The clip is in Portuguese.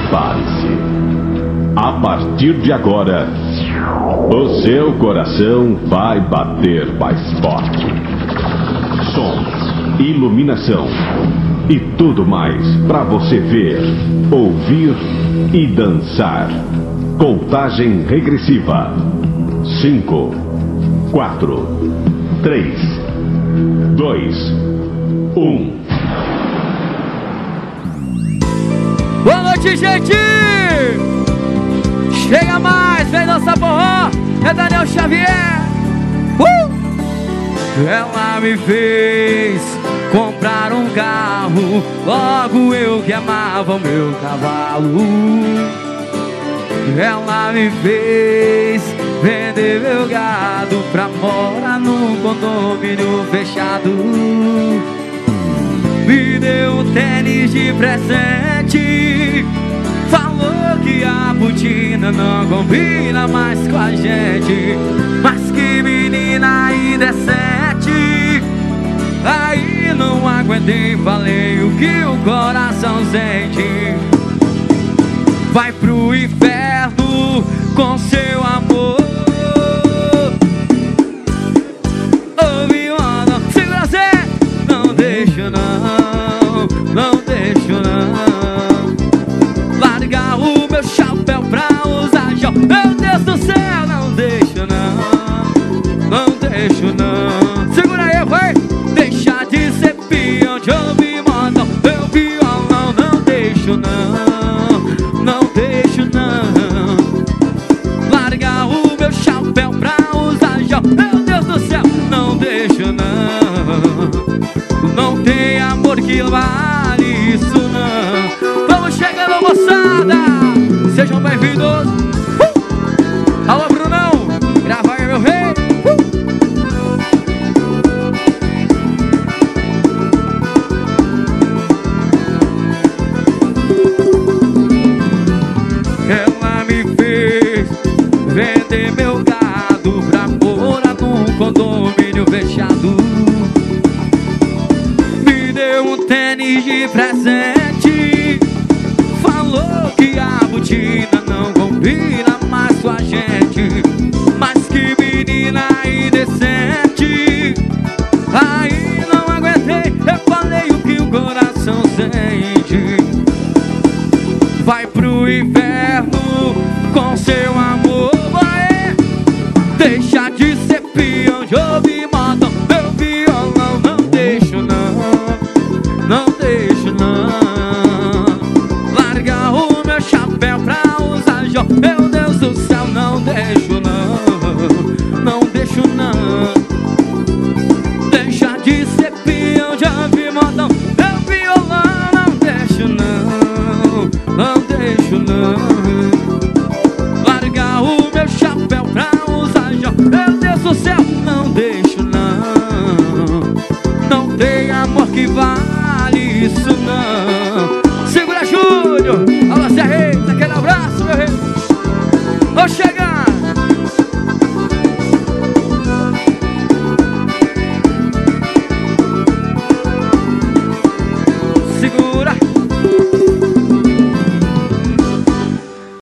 Prepare-se. A partir de agora, o seu coração vai bater mais forte. Sons, iluminação e tudo mais para você ver, ouvir e dançar. Contagem regressiva. 5, 4, 3, 2, 1. Boa noite, gente! Chega mais, vem dançar forró, é Daniel Xavier. Ela me fez comprar um carro, logo eu que amava o meu cavalo. Ela me fez vender meu gado pra morar num condomínio fechado. Me deu um tênis de presente, falou que a botina não combina mais com a gente. Mas que menina indecente, aí não aguentei, falei o que o coração sente. Vai pro inferno com seu amor. Ouve uma, segura Zé. Não deixo não, não deixo não. Largar o meu chapéu pra usar gel. Meu Deus do céu, não deixo não, não deixo não. Segura aí, vai. Deixar de ser peão, de ouvir modão. Meu violão, não deixo não, não deixo não. Largar o meu chapéu pra usar gel. Meu Deus do céu, não deixo não. Não tem amor que vale isso não. Vamos chegando, moçada, sejam bem-vindos. Alô, Brunão, grava aí, meu rei. Ela me fez vender meu gado pra morar num condomínio fechado. Me deu um tênis de presente, falou que a botina não combina mais com a gente. Mas que menina indecente, aí não aguentei, eu falei o que o coração sente. Vai pro inferno com seu amor, vai. Deixa de ser peão, de ouvir modão. Meu violão, não deixo não, não deixo não. Largar o meu chapéu pra usar gel. Meu Deus do céu, não deixo não, não deixo não. Deixa de ser peão, de ouvir modão. Meu violão, não deixo não, não deixo não. Largar o meu chapéu pra usar gel. Meu Deus do céu, não deixo não. Não tem amor que vale isso